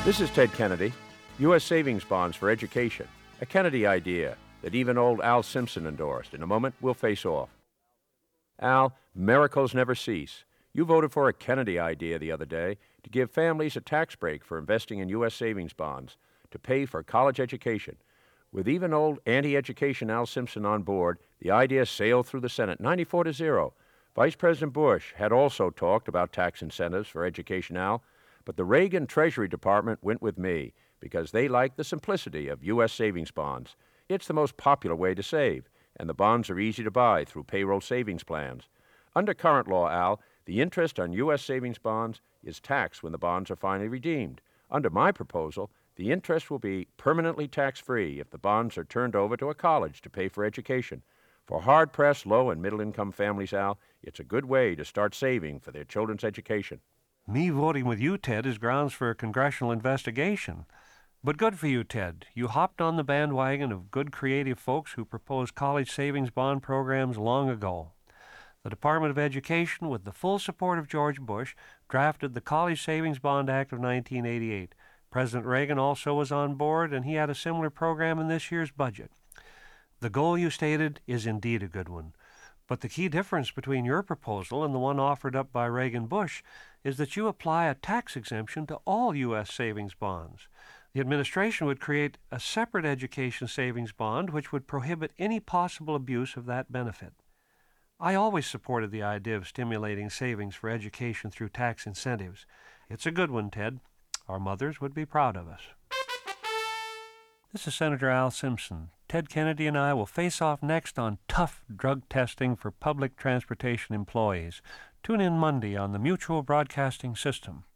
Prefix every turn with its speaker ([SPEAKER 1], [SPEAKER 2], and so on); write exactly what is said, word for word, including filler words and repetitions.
[SPEAKER 1] This is Ted Kennedy. U S Savings Bonds for Education, a Kennedy idea that even old Al Simpson endorsed. In a moment, we'll face off. Al, miracles never cease. You voted for a Kennedy idea the other day to give families a tax break for investing in U S savings bonds to pay for college education. With even old anti-education Al Simpson on board, the idea sailed through the Senate ninety-four to zero. Vice President Bush had also talked about tax incentives for education, Al, but the Reagan Treasury Department went with me because they like the simplicity of U S savings bonds. It's the most popular way to save, and the bonds are easy to buy through payroll savings plans. Under current law, Al, the interest on U S savings bonds is taxed when the bonds are finally redeemed. Under my proposal, the interest will be permanently tax-free if the bonds are turned over to a college to pay for education. For hard-pressed low- and middle-income families, Al, it's a good way to start saving for their children's education.
[SPEAKER 2] Me voting with you, Ted, is grounds for a congressional investigation. But good for you, Ted. You hopped on the bandwagon of good creative folks who proposed college savings bond programs long ago. The Department of Education, with the full support of George Bush, drafted the College Savings Bond Act of nineteen eighty-eight. President Reagan also was on board, and he had a similar program in this year's budget. The goal you stated is indeed a good one. But the key difference between your proposal and the one offered up by Reagan-Bush is that you apply a tax exemption to all U S savings bonds. The administration would create a separate education savings bond which would prohibit any possible abuse of that benefit. I always supported the idea of stimulating savings for education through tax incentives. It's a good one, Ted. Our mothers would be proud of us. This is Senator Al Simpson. Ted Kennedy and I will face off next on tough drug testing for public transportation employees. Tune in Monday on the Mutual Broadcasting System.